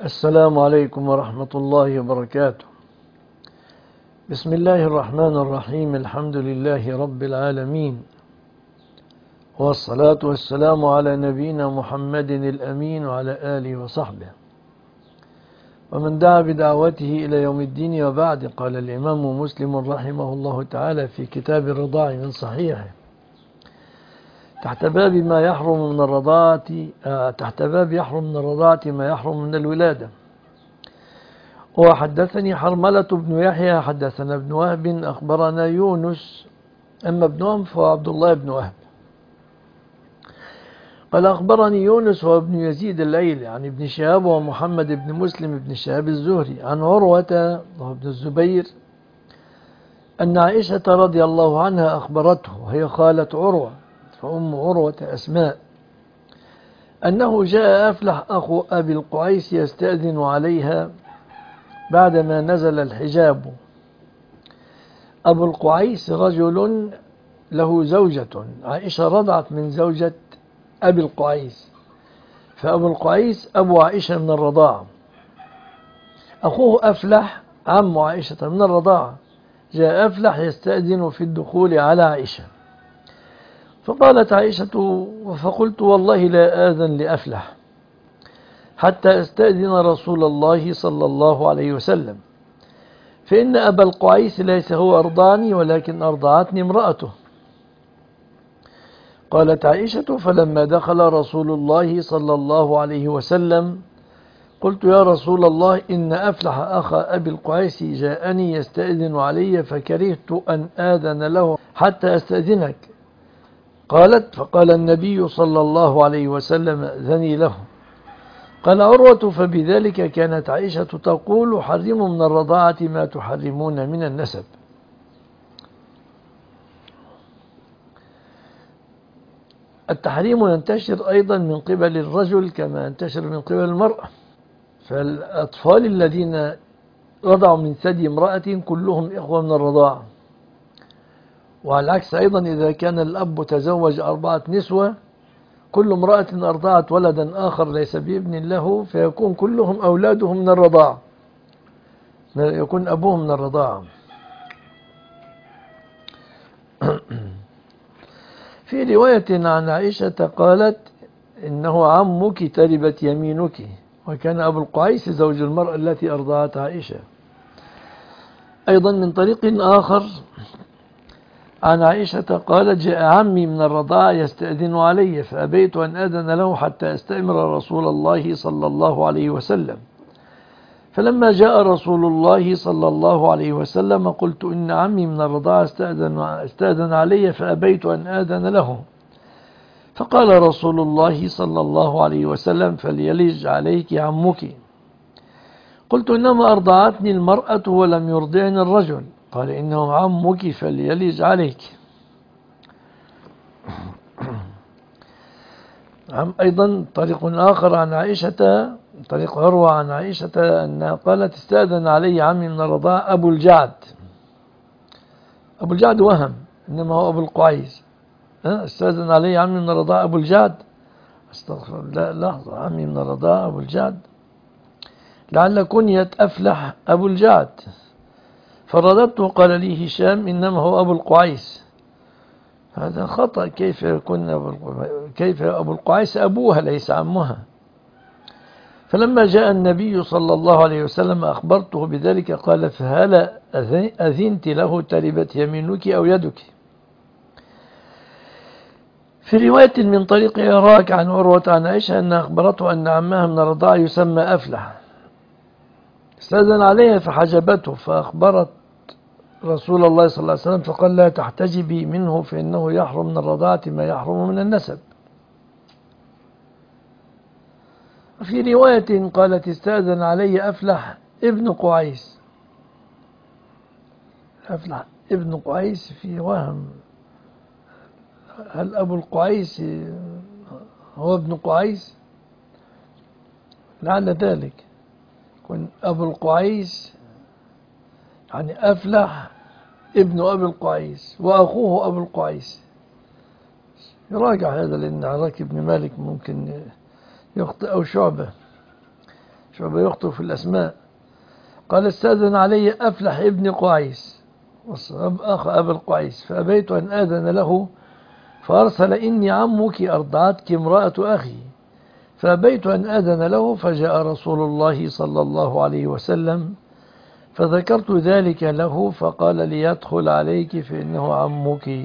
السلام عليكم ورحمة الله وبركاته. بسم الله الرحمن الرحيم. الحمد لله رب العالمين، والصلاة والسلام على نبينا محمد الأمين وعلى آله وصحبه ومن دعا بدعوته إلى يوم الدين. وبعد، قال الإمام مسلم رحمه الله تعالى في كتاب الرضاع من صحيحه تحت باب ما يحرم من الرضاعة ما يحرم من الولادة. وحدثني حرملة بن يحيى حدثنا ابن وهب أخبرنا يونس، أما ابن وهب فهو عبد الله بن وهب، قال أخبرني يونس وابن يزيد الليلي عن ابن شهاب ومحمد بن مسلم بن شهاب الزهري عن عروة وابن الزبير أن عائشة رضي الله عنها أخبرته، وهي خالة عروة فأم عروة أسماء، أنه جاء أفلح أخو أبي القعيس يستأذن عليها بعدما نزل الحجاب. أبو القعيس رجل له زوجة، عائشة رضعت من زوجة أبي القعيس، فأبو القعيس أبو عائشة من الرضاعة، أخوه أفلح عم عائشة من الرضاعة. جاء أفلح يستأذن في الدخول على عائشة، فقالت عائشة: فقلت والله لا آذن لأفلح حتى أستأذن رسول الله صلى الله عليه وسلم، فإن أبا القعيس ليس هو أرضعني ولكن أرضعتني امرأته. قالت عائشة: فلما دخل رسول الله صلى الله عليه وسلم قلت: يا رسول الله، إن أفلح أخا أبي القعيس جاءني يستأذن علي فكرهت أن آذن له حتى أستأذنك. قالت: فقال النبي صلى الله عليه وسلم: أذني له. قال عروة: فبذلك كانت عائشة تقول: حرموا من الرضاعة ما تحرمون من النسب. التحريم ينتشر أيضا من قبل الرجل كما ينتشر من قبل المرأة، فالأطفال الذين رضعوا من ثدي امرأة كلهم إخوة من الرضاعة، وعلى العكس أيضا إذا كان الأب تزوج 4 نسوة كل امرأة أرضعت ولدا آخر ليس بابن له، فيكون كلهم أولادهم من الرضاعة، يكون أبوهم من الرضاعة. في رواية عن عائشة قالت: إنه عمك تربت يمينك، وكان أبو القعيس زوج المرأة التي أرضعت عائشة. أيضا من طريق آخر عن عائشة قالت: جاء عمي من الرضاعة يستأذن علي فأبيت أن أذن له حتى أستأمر رسول الله صلى الله عليه وسلم، فلما جاء رسول الله صلى الله عليه وسلم قلت: إن عمي من الرضاعة استأذن علي فأبيت أن آذن له، فقال رسول الله صلى الله عليه وسلم: فليلج عليك عمك. قلت: إنما أرضعتني المرأة ولم يرضعني الرجل. قال: إنه عمك فليلج عليك. أيضا طريق آخر عن عائشة، طريق عروة عن عائشة أنها قالت: استأذن علي عمي من الرضاعة أبو الجعد. أبو الجعد وهم، إنما هو أبو القعيس. استأذن علي عمي من الرضاعة أبو الجعد، استغفر الله، لحظة، عمي من الرضاعة أبو الجعد، لعل كنية أفلح أبو الجعد. فرددته، قال لي هشام: إنما هو أبو القعيس. هذا خطأ، كيف أبو القعيس أبوها ليس عمها. فلما جاء النبي صلى الله عليه وسلم أخبرته بذلك قال: فهل أذنت له تربت يمينك أو يدك؟ في رواية من طريق إراك عن عروة عن عائشة أن أخبرته أن عمها من الرضاعة يسمى أفلح استأذن عليها فحجبته، فأخبرت رسول الله صلى الله عليه وسلم فقال: لا تحتجبي منه فإنه يحرم من الرضاعة ما يحرم من النسب. في رواية قالت: استأذن علي أفلح ابن قعيس. أفلح ابن قعيس في وهم، هل أبو القعيس هو ابن قعيس؟ لعل ذلك يكون أبو القعيس يعني أفلح ابن أبي القعيس وأخوه أبو القعيس. يراجع هذا، لأن عراك بن مالك ممكن يخطئ أو شعبة. شعبة يخطئ في الأسماء. قال استأذن علي أفلح ابن قعيس أخ أبي القعيس فأبيت أن آذن له، فأرسل إني عمك أرضعتك امرأة أخي، فأبيت أن آذن له، فجاء رسول الله صلى الله عليه وسلم فذكرت ذلك له، فقال ليدخل عليك فإنه عمك.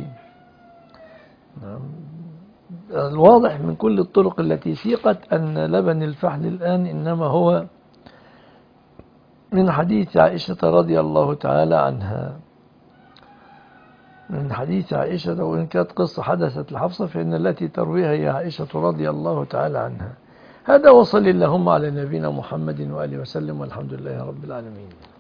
الواضح من كل الطرق التي سيقت أن لبن الفحل الآن إنما هو من حديث عائشة رضي الله تعالى عنها، من حديث عائشة، وإن كانت قصة حدثت لحفصة فإن التي ترويها هي عائشة رضي الله تعالى عنها. هذا وصل اللهم على نبينا محمد وآله وسلم، والحمد لله رب العالمين.